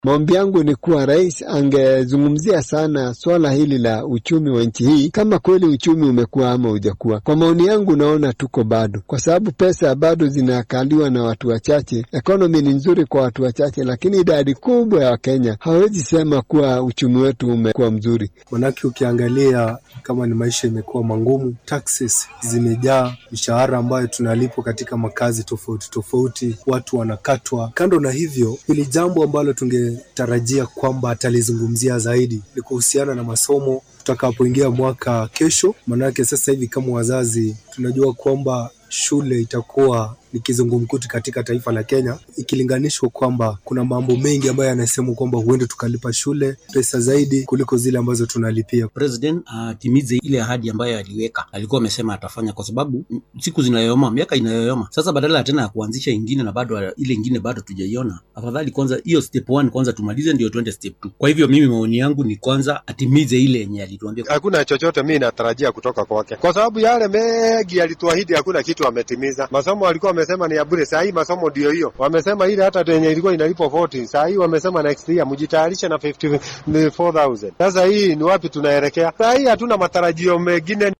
Maombi yangu ni kuwa rais angezungumzia sana swala hili la uchumi wa nchi hii, kama kweli uchumi umekuwa ama hujakuwa. Kwa maoni yangu naona tuko bado, kwa sababu pesa bado zinakaliwa na watu wachache. Economy ni nzuri kwa watu wachache, lakini idadi kubwa ya Wakenya hawezi sema kuwa uchumi wetu umekuwa mzuri. Manake ukiangalia kama ni maisha imekuwa mangumu, taxes zimejaa, mishahara ambayo tunalipo katika makazi tofauti tofauti, watu wanakatwa. Kando na hivyo, hili jambo ambalo tungetarajia kwamba atalizungumzia zaidi ni kuhusiana na masomo tutakapoingia mwaka kesho. Manake sasa hivi kama wazazi tunajua kwamba shule itakuwa ni kizungumkuti katika taifa la Kenya, ikilinganishwa kwamba kuna mambo mengi ambayo yanasema kwamba huenda tukalipa shule pesa zaidi kuliko zile ambazo tunalipia. President atimize ile ahadi ambayo aliweka. Alikuwa amesema atafanya, kwa sababu siku zinayoyoma, miaka inayoyoma. Sasa badala tena ya kuanzisha ingine na bado ile ingine bado tujaiona, afadhali kwanza hiyo step 1 kwanza tumalize ndio twende step 2. Kwa hivyo mimi maoni yangu ni kwanza atimize ile yenye alituambia. Hakuna chochote mimi natarajia kutoka kwake, kwa sababu yale mengi alituahidi hakuna kitu ametimiza. Masomo alikuwa amesema ni ya bure, saa hii masomo ndio hiyo. Wamesema ile hata yenye ilikuwa inalipo 40, saa hii wamesema next year mjitayarishe na 54,000. Sasa hii ni wapi tunaelekea? Saa hii hatuna matarajio mengine.